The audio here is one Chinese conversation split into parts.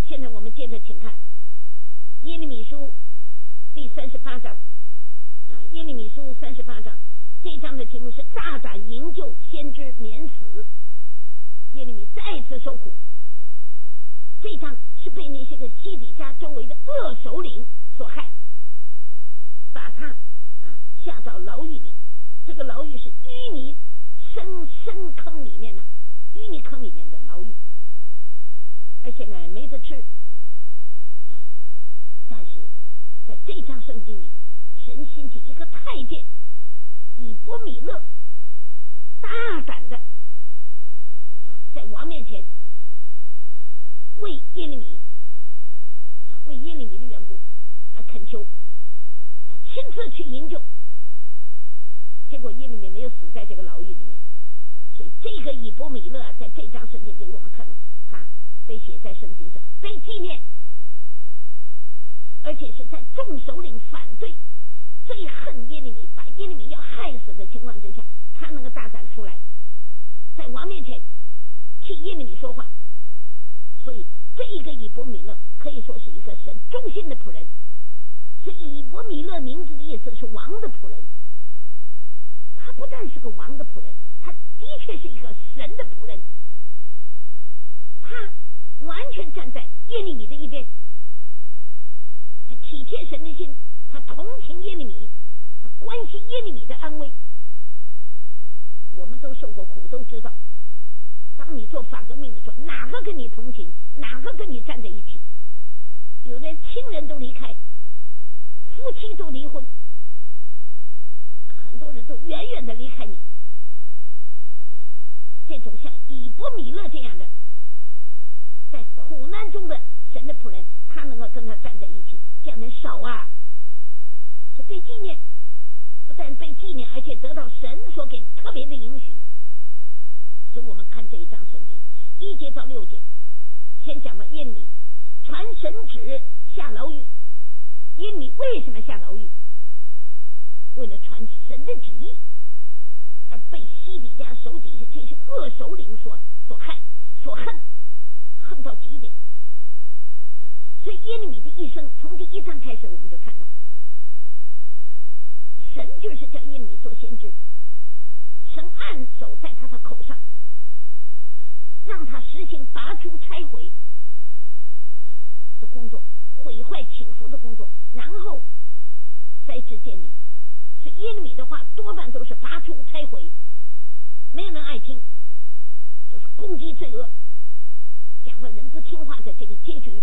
现在我们接着请看耶利米书第38章耶利米书38章，这一章的题目是大胆营救，先知免死。耶利米再次受苦，这一章是被那些个西底家周围的恶首领所害，把他下到牢狱里。这个牢狱是淤泥深坑里面的淤泥坑里面的牢狱，而且呢没得吃。但是在这章圣经里，神兴起一个太监以伯米勒，大胆的在王面前为耶利米的缘故来恳求，亲自去营救。结果耶利米没有死在这个牢狱里面，所以这个以伯米勒在这章圣经给我们看到，他被写在圣经上，被纪念，而且是在众首领反对、最恨耶利米，把耶利米要害死的情况之下，他能够大胆出来，在王面前替耶利米说话。所以这一个以伯米勒可以说是一个神忠心的仆人，是以伯米勒名字的意思是王的仆人。他不但是个王的仆人，他的确是一个神的仆人，他完全站在耶利米的一边，他体贴神的心，他同情耶利米，他关心耶利米的安危。我们都受过苦，都知道当你做反革命的时候，哪个跟你同情，哪个跟你站在一起。有的亲人都离开，夫妻都离婚，很多人都远远的离开你。这种像以伯米勒这样的在苦难中的神的仆人，他能够跟他站在一起，这样人少啊。是被纪念，不但被纪念，而且得到神所给特别的允许。所以我们看这一章圣经1节到6节，先讲到耶利米传神旨下牢狱。耶利米为什么下牢狱？为了传神的旨意，而被西底家手底下这些恶首领所害所恨到极点。所以耶利米的一生从第1章开始，我们就看到神就是叫耶利米做先知，神按手在他的口上，让他实行拔出拆毁的工作，毁坏倾覆的工作，然后再治建立。所以耶利米的话多半都是拔出拆毁，没有人爱听，就是攻击罪恶，讲到人不听话的这个结局。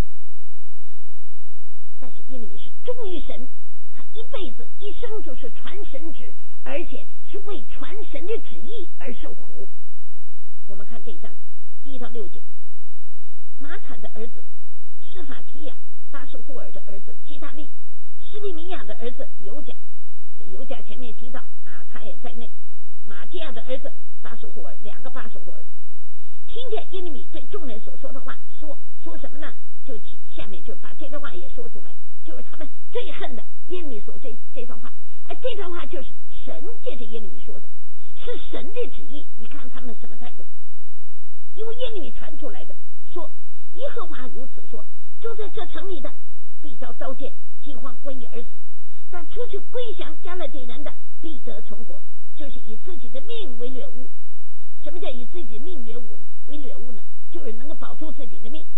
但是耶利米是忠于神，他一辈子一生就是传神旨，而且是为传神的旨意而受苦。我们看这一章1到6节，马坦的儿子施法提亚，巴士户尔的儿子基大利，施利米亚的儿子犹甲，犹甲前面提到他也在内，马基亚的儿子巴士户尔，2个巴士户尔，听见耶利米对众人所说的话，说什么呢？就下面就把这段话也说出来，就是他们最恨的耶利米所这段话，而这段话就是神借着耶利米说的，是神的旨意。你看他们什么态度？因为耶利米传出来的，说耶和华如此说，住在这城里的必遭刀剑、饥荒、瘟疫而死，但出去归降加勒底人的必得存活，就是以自己的命为掠物。什么叫以自己的命为掠物呢？就是能够保住自己的命，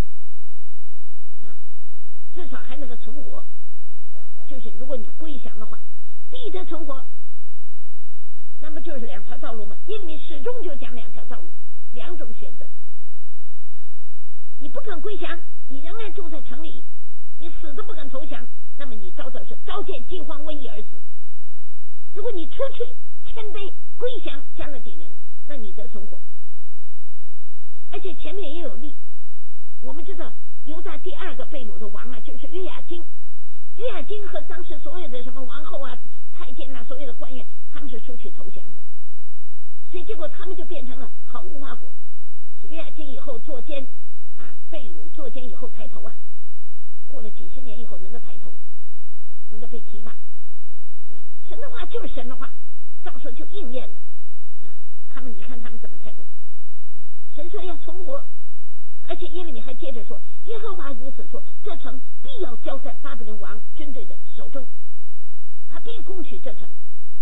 至少还能够存活。就是如果你归降的话，必得存活，那么就是2条道路嘛。耶利米始终就讲2条道路，2种选择。你不肯归降，你仍然住在城里，你死都不肯投降，那么你遭到是刀剑、饥荒、瘟疫而死。如果你出去谦卑归降加勒底人，那你得存活。而且前面也有例，我们知道犹大第2个被掳的王就是约雅斤。约雅斤和当时所有的什么王后太监所有的官员，他们是出去投降的，所以结果他们就变成了好无花果。约雅斤以后坐监被掳坐监以后抬头过了几十年以后能够抬头，能够被提拔。神的话就是神的话，到时候就应验了。你看他们怎么态度？神说要存活， 而且耶利米还接着说，耶和华如此说，这城必要交在巴比伦王军队的手中，他必攻取这城。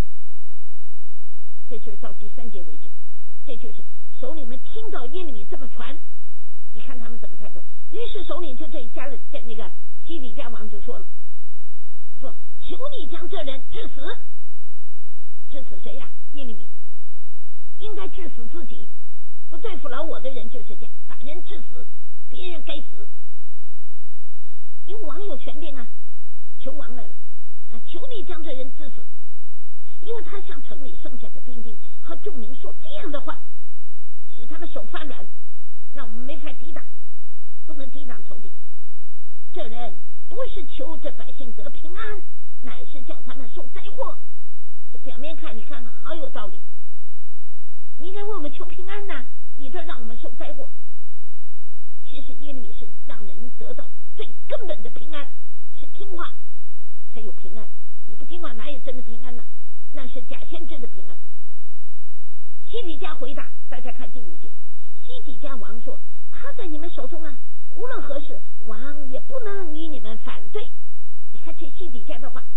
这就是到第3节为止。这就是首领们听到耶利米这么传，你看他们怎么态度。于是首领就对那个西底家王就说了，说求你将这人治死。治死谁呀？耶利米。应该治死自己，不对付了我的人就是这样，把人治死，别人该死。因为王有权柄啊，求王来了啊，求你将这人治死，因为他向城里剩下的兵丁和众民说这样的话，使他们手发软，让我们没法抵挡，不能抵挡仇敌。这人不是求这百姓得平安，乃是叫他们受灾祸。这表面看你看看好有道理，你应该为我们求平安呐，你这让我们受灾祸。其实耶利米是让人得到最根本的平安，是听话才有平安，你不听话哪有真的平安呢？那是假先知的平安。西底家回答，大家看第5节，西底家王说，他在你们手中啊，无论何事王也不能与你们反对。你看这西底家的话，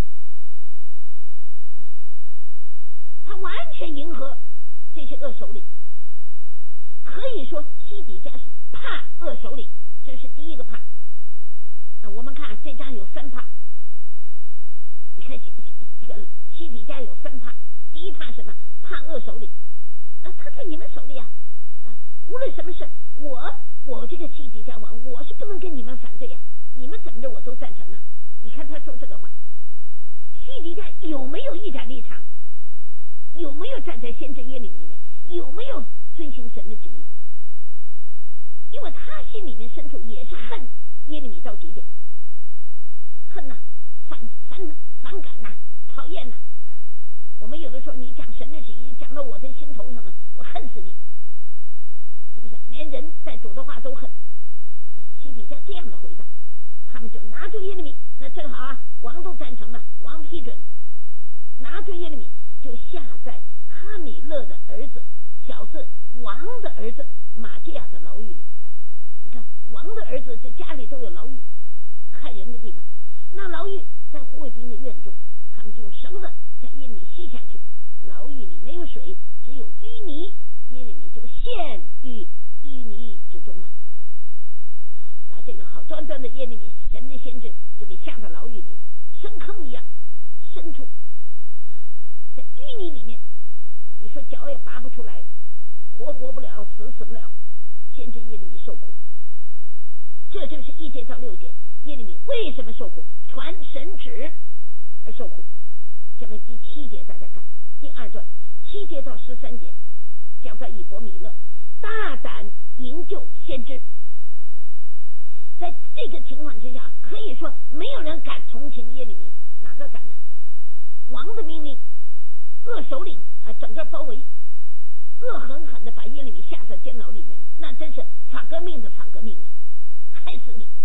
他完全迎合这些恶首领。可以说西底家是怕恶首领，这是第一个怕。我们看这章有3怕，你看这个西底家有3怕。第一怕什么？怕恶首领啊，他在你们手里啊，无论什么事，我这个西底家王，我是不能跟你们反对呀，你们怎么着我都赞成啊。你看他说这个话，西底家有没有一点立场？有没有站在先知耶利米里面？有没有遵行神的旨意？因为他心里面深处也是恨耶利米到极点，恨呐、反感呐、讨厌呐。我们有的时候你讲神的旨意讲到我的心头上了，我恨死你，是不是？连人带主的话都恨。西底家这样的回答，他们就拿住耶利米，那正好啊，王都赞成了，王批准，拿住耶利米就下在哈米勒的儿子小子王的儿子马基亚的牢狱里。你看王的儿子这家里都有牢狱，害人的地方。那牢狱在护卫兵的院中，他们就用绳子将耶利米系下去，牢狱里没有水，只有淤泥，耶利米就陷于淤泥之中了。把这个好端端的耶利米神的先知就给下到牢狱里，深坑一样深处，在淤泥里面，你说脚也拔不出来，活不了，死不了，先知耶利米受苦。这就是1节到6节，耶利米为什么受苦？传神旨而受苦。下面第7节大家看，第2段7节到13节，讲到以伯米勒大胆营救先知。在这个情况之下，可以说没有人敢同情耶利米，哪个敢呢？王的命令，恶首领整个包围，恶狠狠的把耶利米下在监牢里面了，那真是反革命的反革命了，害死你。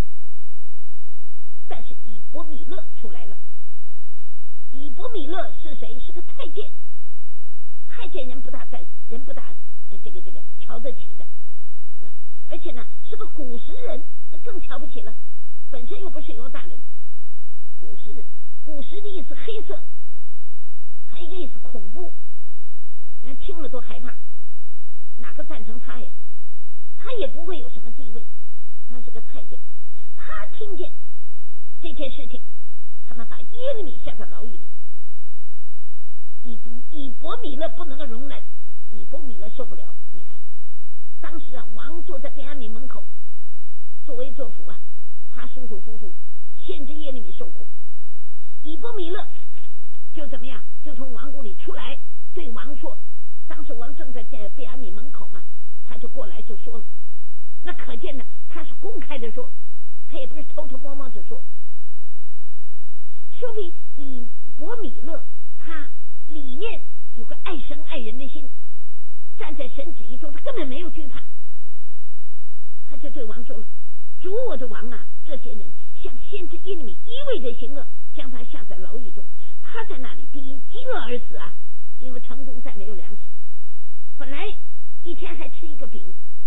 但是以伯米勒出来了。以伯米勒是谁？是个太监，太监人不大这个瞧得起的，而且呢是个古时人，更瞧不起了，本身又不是犹大人。古时的意思黑色，还有一个意思恐怖，人听了都害怕。哪个赞成他呀？他也不会有什么地位，他是个太监。他听见这件事情，他们把耶利米下到牢狱里。以伯米勒不能够容忍，以伯米勒受不了。你看当时王坐在便雅悯门口作威作福啊，他舒舒服服，先知耶利米受苦。以伯米勒就怎么样，就从王宫里出来对王说，当时王正在便雅悯门口嘛，他就过来就说了，那可见呢他是公开的说，他也不是偷偷摸摸的说。说明以伯米勒他里面有个爱神爱人的心，站在神旨意中，他根本没有惧怕。他就对王说了，主我的王啊，这些人向先知耶利米一味的行恶，将他下在牢狱中，他在那里必因饥饿而死啊，因为城中再没有粮食。本来一天还吃一个饼，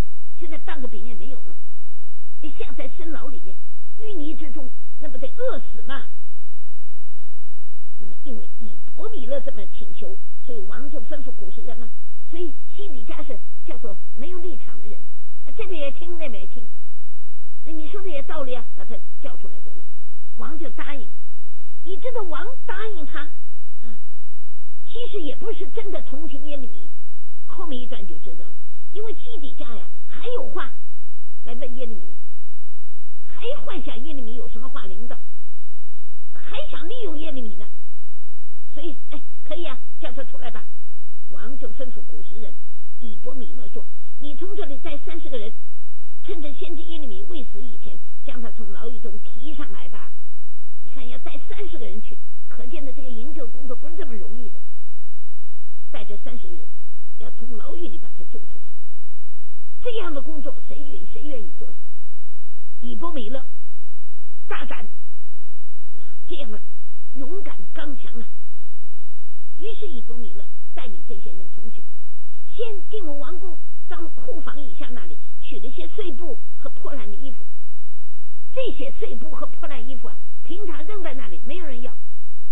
现在半个饼也没有了，你下在深牢里面，淤泥之中，那不得饿死吗？那么因为以伯米勒这么请求，所以王就吩咐古时人了。所以西底家是叫做没有立场的人，这边也听那边也听，那你说的也道理啊，把他叫出来得了。王就答应了。你知道王答应他啊，其实也不是真的同情耶利米，后面一段就知道了。因为西底家呀还有话来问耶利米，还幻想耶利米有什么话领导，还想利用耶利米呢。所以可以啊，叫他出来吧。王就吩咐古时人以伯米勒说，你从这里带30个人，趁着先知耶利米未死以前，将他从牢狱中提上来吧。你看要带30个人去，可见的这个营救工作不是这么容易的。带着30个人要从牢狱里把他救出来，这样的工作谁愿意做呀？以伯米勒大胆这样的勇敢刚强啊。于是以伯米勒带领这些人同去，先进入王宫，到了库房以下那里，取了些碎布和破烂的衣服。这些碎布和破烂衣服啊，平常扔在那里没有人要，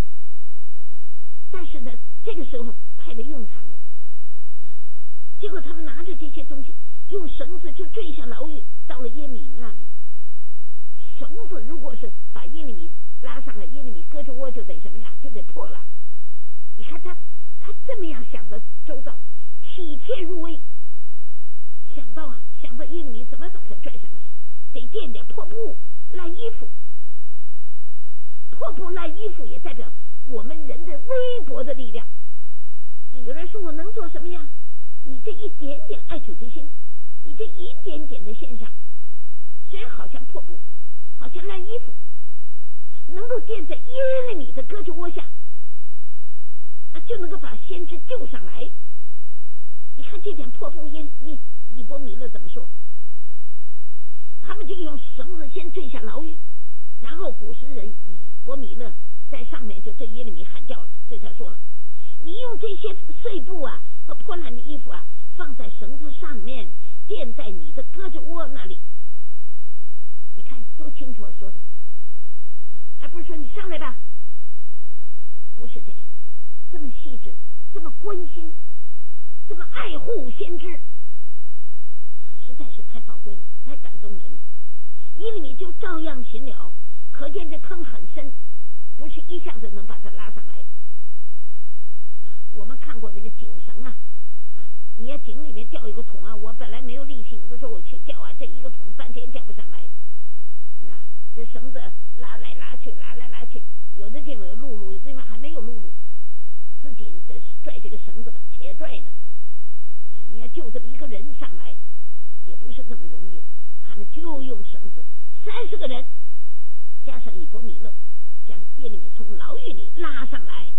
但是呢这个时候派了用场了。结果他们拿着这些东西，用绳子就坠下牢狱，到了耶利米那里。绳子如果是把耶利米拉上来，耶利米胳肢窝就得什么呀，就得破了。你看他这么样想的周到，体贴入微，想到耶利米怎么把他拽上来，得垫点破布烂衣服。破布烂衣服也代表我们人的微薄的力量。有人说我能做什么呀？你这一点点爱主的心，你这一点点的献上，虽然好像破布，好像烂衣服，能够垫在耶利米的胳肢窝下，就能够把先知救上来。你看这点破布，以伯米勒怎么说？他们就用绳子先坠下牢狱，然后古时人以伯米勒在上面就对耶利米喊叫了，对他说了，你用这些碎布啊和破烂的衣服啊放在绳子上面，垫在你的胳肢窝那里。你看多清楚说的，而不是说你上来吧，不是这样，这么细致，这么关心，这么爱护先知，实在是太宝贵了，太感动人了。耶利米就照样行了，可见这坑很深，不是一下子能把它拉上来。我们看过那个井绳啊，你要井里面吊一个桶啊，我本来没有力气，有的时候我去吊啊，这一个桶半天吊不上来，是吧？这绳子拉来拉去，拉来拉去，有的地方有露露，有的地方还没有露露，自己拽这个绳子吧，且拽呢。你要就这么一个人上来，也不是这么容易的。他们就用绳子，30个人加上以伯米勒，将耶利米从牢狱里拉上来。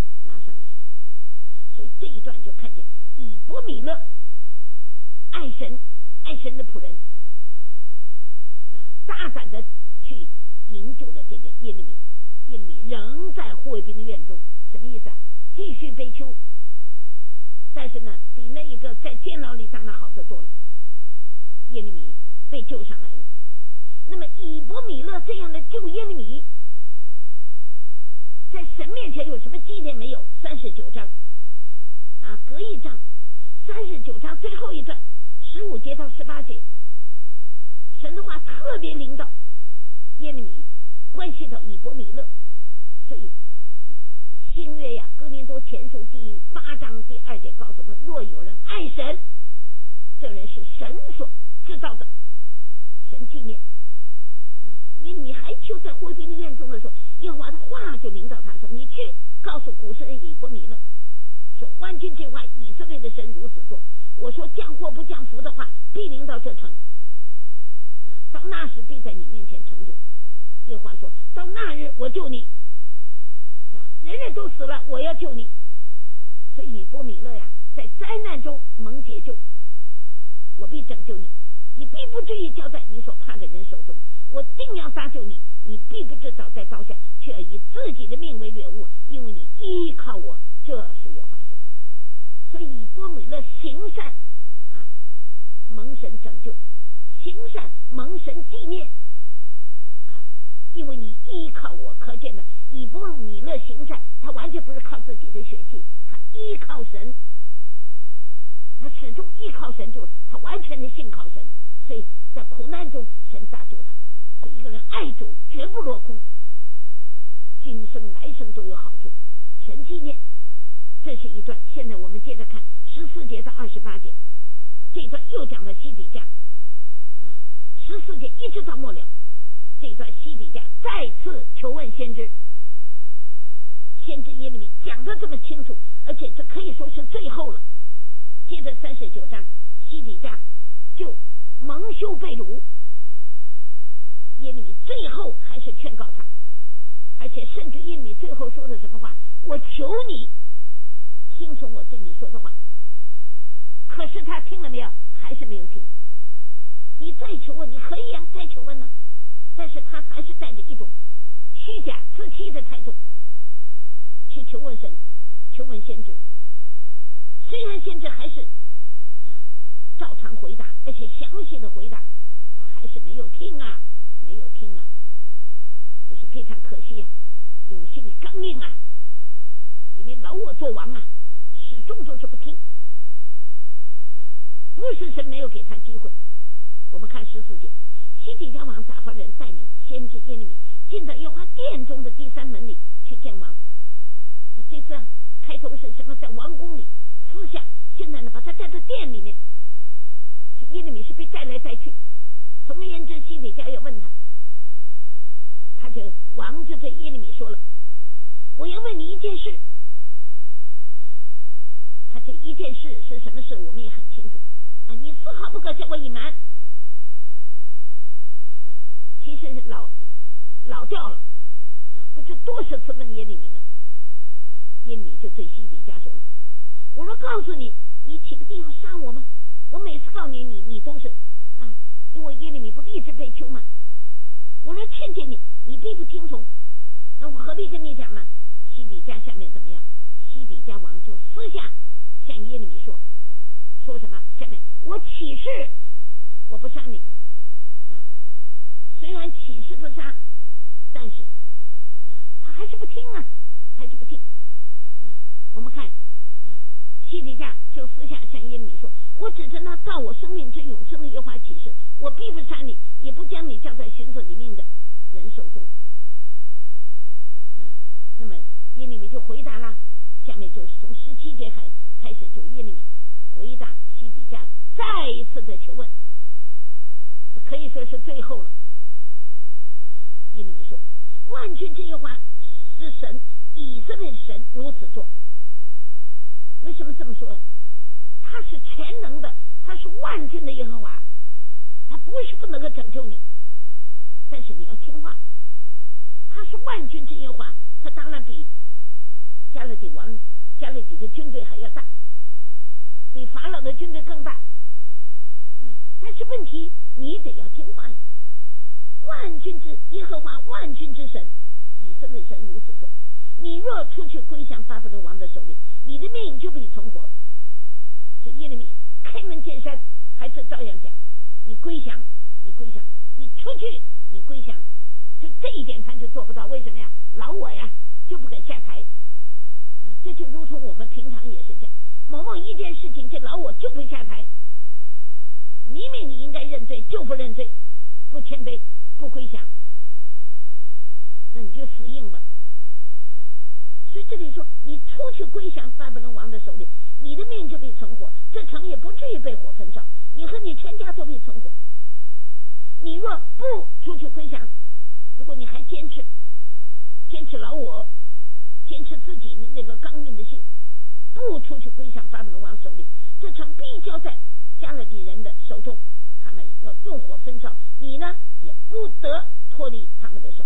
所以这一段就看见以伯米勒爱神的仆人大胆的去营救了这个耶利米。耶利米仍在护卫兵的院中，什么意思啊？继续被囚，但是呢比那一个在监牢里当然好得多了。耶利米被救上来了。那么以伯米勒这样的救耶利米，在神面前有什么纪念没有？39章隔一章，39章最后一段15节到18节，神的话特别领导耶利米，关系到以伯米勒。所以新约呀，哥林多前书第8章第2节告诉我们，若有人爱神，这人是神所知道的，神纪念。耶利米还就在护卫兵的院中的时候，耶和华的话就领导他说，你去告诉古时人以伯米勒说，万军之外以色列的神如此说，我说降祸不降福的话，必临到这城，到那时必在你面前成就。耶和华说，到那日我救你，人人都死了，我要救你。所以以伯米勒呀，在灾难中蒙解救，我必拯救你，你必不至于交在你所怕的人手中，我定要搭救你，你必不知倒在刀下，却要以自己的命为掠物，因为你依靠我。这是耶和华说的。所以以伯米勒行善蒙神拯救， 行善蒙神纪念啊，因为你依靠我，可见的以波米勒行善，他完全不是靠自己的血气，他依靠神，他始终依靠神，就他完全的信靠神，所以在苦难中神搭救他。所以一个人爱主绝不落空，今生来生都有好处，神纪念。这是一段，现在我们接着看14节到28节，这一段又讲到西底家，14节一直到末了，这一段西底家再次求问先知，先知耶利米讲得这么清楚，而且这可以说是最后了。接着39章，西底家就蒙羞被掳，耶利米最后还是劝告他，而且甚至耶利米最后说的什么话？我求你听从我对你说的话。可是他听了没有？还是没有听。你再求问，你可以啊，再求问呢，但是他还是带着一种虚假自欺的态度去求问神，求问先知。虽然先知还是照常回答，而且详细的回答，他还是没有听啊，没有听啊，这是非常可惜啊，因为心里刚硬啊，因为老我做王啊，始终都是不听。不是神没有给他机会。我们看14节，西底家王打发人带领先知耶利米进到耶和华殿中的第3门里去见王。这次开头是什么？在王宫里私下，现在呢把他带到殿里面。耶利米是被带来带去。总而言之，西底家要问他，王就对耶利米说了，我要问你一件事。他这一件事是什么事我们也很清楚啊，你丝毫不可向我隐瞒。其实是老掉了，不知多少次问耶利米呢。耶利米就对西底家说了，我若告诉你，你岂不定要杀我吗？我每次告诉你都是啊，因为耶利米不是一直被囚吗？我若劝诫你，你必不听从，那我何必跟你讲呢？西底家下面怎么样？西底家王就私下向耶利米说什么？下面我起誓我不杀你虽然起誓不杀，但是他还是不听啊，还是不听。我们看西底家就私下向耶利米说，我指着那造我生命之永生的耶和华起誓，我必不杀你，也不将你交在寻索里面的人手中。那么耶利米就回答了，下面就是从17节开始，就耶利米回答西底家再一次的求问，这可以说是最后了。耶利米说，万军之耶和华是神，以色列的神如此说。为什么这么说？他是全能的，他是万军的耶和华，他不是不能够拯救你，但是你要听话。他是万军之耶和华，他当然比加勒底的军队还要大，比法老的军队更大。但是问题你得要听话呀。万军之耶和华，万军之神，以色列神如此说，你若出去归降巴比伦王的手里，你的命就必存活。这耶利米开门见山，还是照样讲，你归降，你归降，你出去，你归降。就这一点他就做不到，为什么呀？老我呀就不敢下台。这就如同我们平常也是这样，某一件事情，这老我就不下台，明明你应该认罪就不认罪，不谦卑，不归降，那你就死硬吧。所以这里说，你出去归降巴比伦王的手里，你的命就必存活，这城也不至于被火焚烧，你和你全家都必存活。你若不出去归降，如果你还坚持老我，坚持自己的那个刚硬的心，不出去归降巴比伦王手里，这城必交在加勒底人的手中，他们要用火焚烧，你呢也不得脱离他们的手。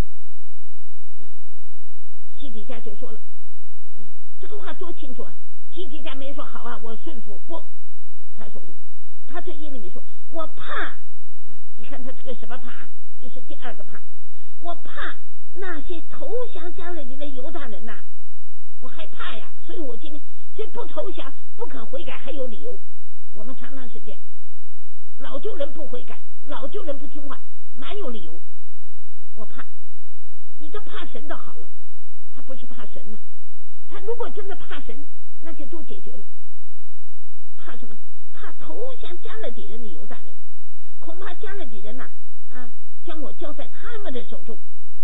西底家就说了，这个话多清楚啊！西底家没说好啊，我顺服，不，他说什么？他对耶利米说，我怕，你看他这个什么怕？就是第二个怕，我怕那些投降加勒底的犹大人呐，我害怕呀，所以我今天不投降，不肯悔改，还有理由。我们常常是这样， 老旧人不悔改，老旧人不听话，蛮有理由。我怕，你这怕神的好了，他不是怕神呢，他如果真的怕神，那就都解决了。怕什么？怕投降加勒底人的犹大人，恐怕加勒底人呐将我交在他们的手中，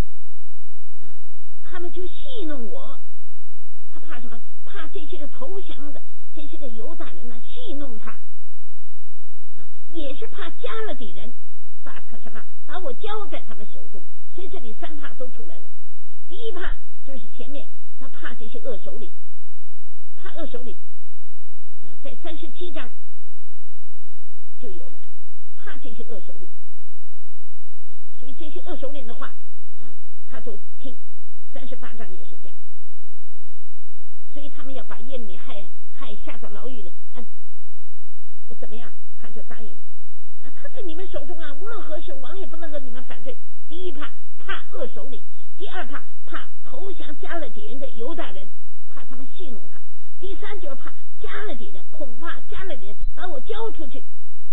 他们就戏弄我。他怕什么？怕这些个投降的这些个犹大人戏弄他，也是怕加勒底人把他什么？把我交在他们手中。所以这里三怕都出来了。第一怕就是前面他怕这些恶首领，怕恶首领在37章就有了，怕这些恶首领。所以这些恶首领的话他都听。38章也是这样。所以他们要把耶利米害下到牢狱里，我怎么样？他就答应了。他在你们手中无论何事，王也不能和你们反对。第一怕恶首领，第二怕投降加勒底人的犹大人，怕他们戏弄他。第三就是怕加勒底人，恐怕加勒底人把我交出去。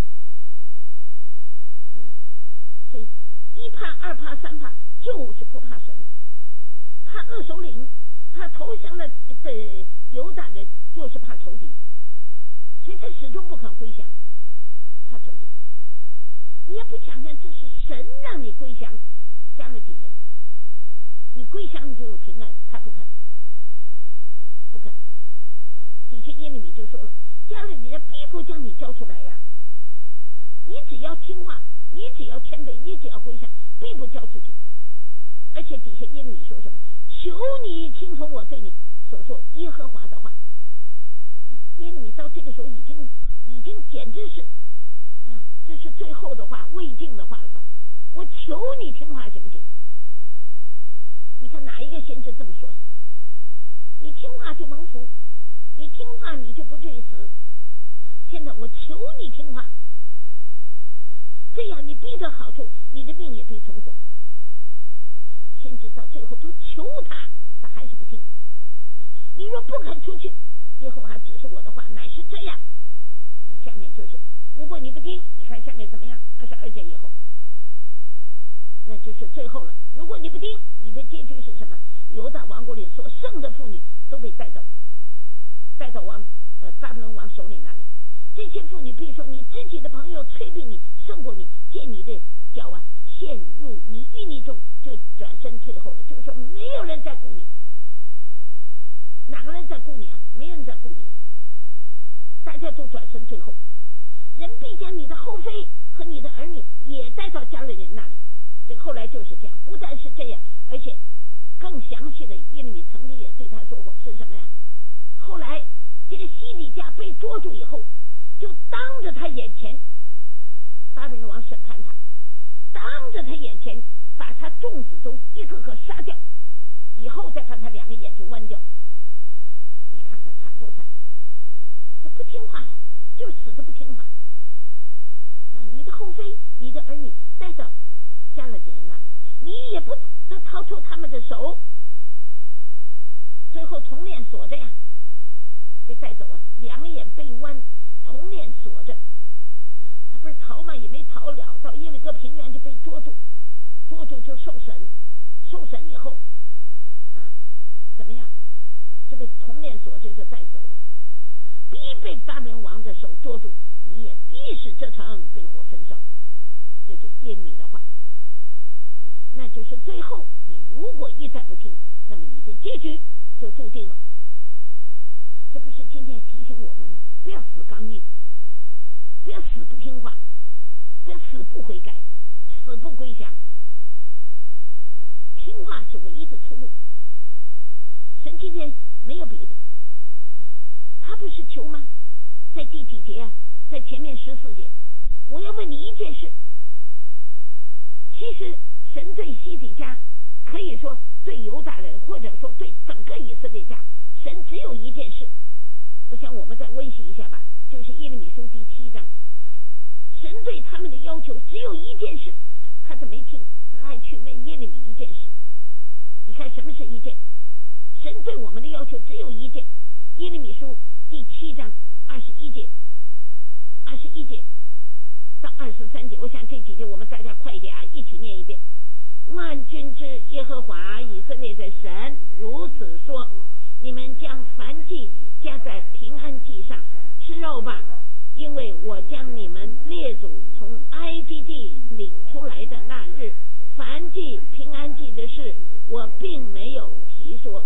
所以一怕、二怕、三怕，就是不怕神。怕恶首领，怕投降的犹大人，又是怕仇敌，所以他始终不肯归降，怕仇敌。你也不想想，这是神让你归降加勒底人，你归降你就有平安，他不肯。底下耶利米就说了，加勒底人必不将你交出来呀，你只要听话，你只要谦卑，你只要归降，必不交出去。而且底下耶利米说什么？求你听从我对你所说耶和华的话。耶利米到这个时候已经简直是这是最后的话，未尽的话了吧？我求你听话行不行？你看哪一个先知这么说？你听话就蒙福，你听话你就不至于死。现在我求你听话，这样你必得好处，你的命也必存活。先知到最后都求他还是不听。你若不肯出去，耶和华指示我的话乃是这样。下面就是如果你不听，你看下面怎么样？22节以后，那就是最后了。如果你不听，你的结局是什么？犹大王国里所剩的妇女都被带到巴比伦王手里那里。这些妇女必说，你知己的朋友催逼你胜过你，见你的脚陷入你淤泥中，就转身退后了。就是说没有人在顾你。哪个人在顾你没人在顾你，大家都转身退后。人必将你的后妃和你的儿女也带到加勒底人那里。这个后来就是这样。不但是这样，而且更详细的，耶利米曾经也对他说过是什么呀？后来这个西底家被捉住以后，就当着他眼前，巴比伦王审判他，当着他眼前把他众子都一个个杀掉，以后再把他两个眼睛剜掉。你看看惨不惨？这不听话呀，就死的不听话。你的后妃你的儿女带到加勒底人那里，你也不得逃出他们的手。最后铜链锁着呀，被带走两眼被剜，铜链锁着。他不是逃吗？也没逃了，到耶利哥平原就被捉住就受审以后怎么样？就被铜链锁着就带走了。必被巴比伦王的手捉住，你也必使这城被火焚烧。这就耶利米的话。那就是最后你如果一再不听，那么你的结局就注定了。这不是今天提醒我们吗？不要死刚硬，不要死不听话，不要死不悔改，死不归降。听话是唯一的出路。神今天没有别的，他不是求吗？在第几节在前面14节，我要问你一件事。其实神对西底家，可以说对犹大人，或者说对整个以色列家，神只有一件事。我想我们再温习一下吧，就是耶利米书第7章。神对他们的要求只有一件事，他都没听，他还去问耶利米一件事。你看什么是一件？神对我们的要求只有一件。耶利米书第7章21节， 到23节，我想这几节我们大家快一点啊，一起念一遍。万军之耶和华以色列的神如此说：你们将燔祭加在平安祭上，吃肉吧，因为我将你们列祖从埃及地领出来的那日，燔祭平安祭的事，我并没有提说。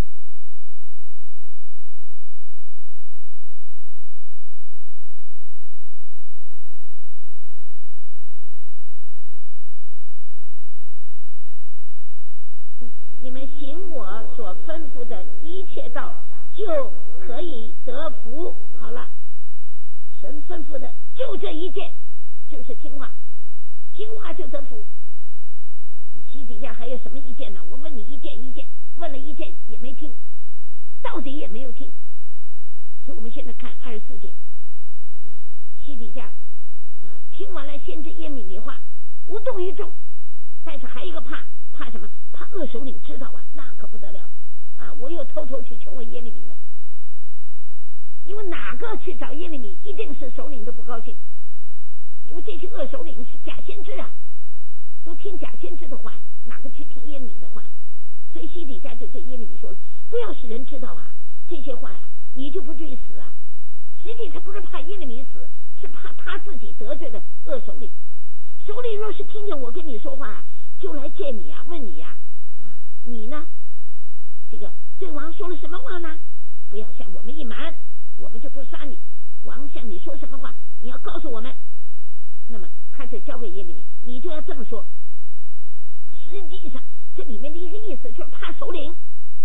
你们行我所吩咐的一切道，就可以得福。好了，神吩咐的就这一件，就是听话，听话就得福。西底家还有什么意见呢？我问你一件，问了一件也没听，到底也没有听。所以我们现在看24节，西底家听完了先知耶利米的话，无动于衷，但是还有一个怕什么？怕恶首领知道啊，那可不得了啊！我又偷偷去求问耶利米了，因为哪个去找耶利米，一定是首领都不高兴，因为这些恶首领是假先知啊，都听假先知的话，哪个去听耶利米的话？所以西底家就对耶利米说了，不要使人知道啊，这些话呀，你就不至于死啊。实际他不是怕耶利米死，是怕他自己得罪了恶首领。首领若是听见我跟你说话，就来见你啊，问你啊，你呢？这个对王说了什么话呢？不要向我们隐瞒，我们就不杀你。王向你说什么话，你要告诉我们。那么他就交给耶利米，你就要这么说。实际上这里面的一个意思就是怕首领，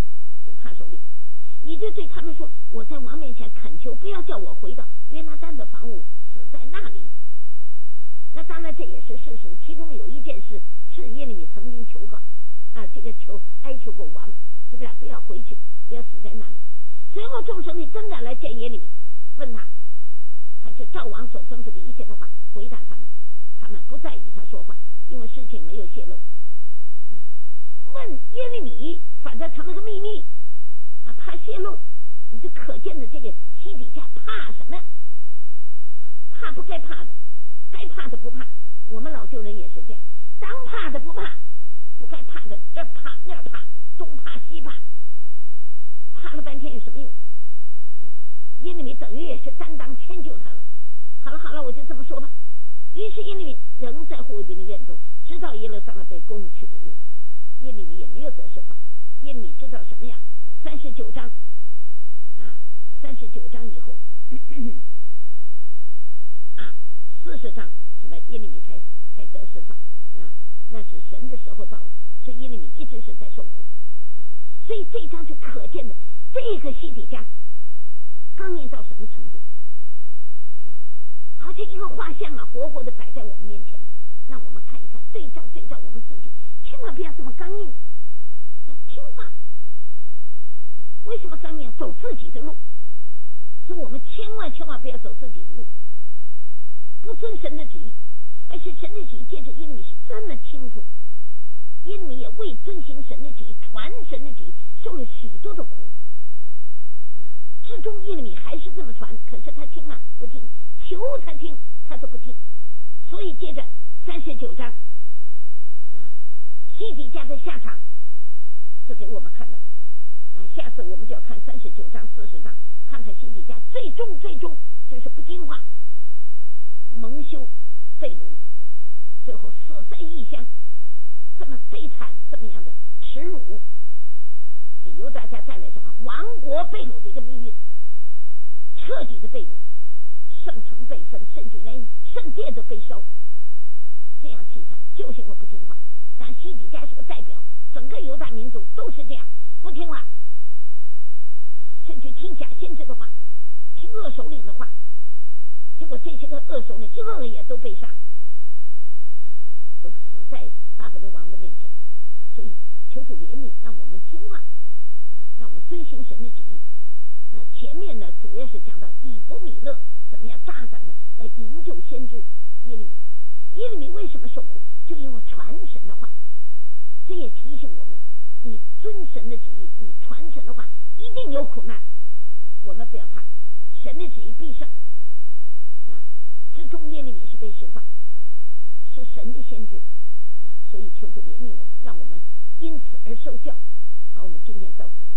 你就对他们说，我在王面前恳求，不要叫我回到约拿单的房屋，死在那里。那当然这也是事实，其中有一件事是耶利米曾经求告哀求过王，是不是不要回去，不要死在那里。随后众首领真的来见耶利米，问他，他就照王所吩咐的一切的话回答他们，他们不再与他说话，因为事情没有泄露。问耶利米反正成了个秘密啊，怕泄露，你就可见的这个西底家怕什么？怕不该怕的，该怕的不怕。我们老旧人也是这样，当怕的不怕，不该怕的这怕那怕，东怕西怕，怕了半天有什么用？耶利米等于也是担当迁就他了。好了，我就这么说吧。于是耶利米仍在护卫兵的院中，直到耶路撒冷被攻去的日子，耶利米也没有得释放。耶利米知道什么呀？39章39章以后40章什么耶利米才得释放啊？那是神的时候到了，所以耶利米一直是在受苦。所以这一章就可见的这个西底家刚硬到什么程度，是吧？而且一个画像啊，活活的摆在我们面前，让我们看一看，对照我们自己，千万不要这么刚硬，要听话。为什么刚硬？走自己的路，所以我们千万不要走自己的路，不遵神的旨意，而且神的旨意借着耶利米是这么清楚。耶利米也为遵行神的旨意，传神的旨意，受了许多的苦。至终耶利米还是这么传，可是他听吗？不听，求他听他都不听。所以接着39章西底家的下场就给我们看到了。下次我们就要看39章40章，看看西底家最终就是不听话，蒙羞被掳，最后死在异乡，这么悲惨，这么样的耻辱，给犹大家带来什么？亡国被掳的一个命运，彻底的被掳，圣城被分，甚至连圣殿都被烧，这样凄惨，就是因为不听话。但西底家是个代表，整个犹大民族都是这样，不听话，甚至听假先知的话，听恶首领的话，结果这些个恶首领一个个也都被杀，都死在巴比伦王的面前。所以求主怜悯，让我们听话，让我们遵行神的旨意。那前面呢，主要是讲到以伯米勒怎么样大胆的来营救先知耶利米。耶利米为什么受苦？就因为传神的话。这也提醒我们，你遵神的旨意，你传神的话，一定有苦难，我们不要怕，神的旨意必胜。直是从耶利米是被释放，是神的先知所以求主怜悯我们，让我们因此而受教。好，我们今天到此。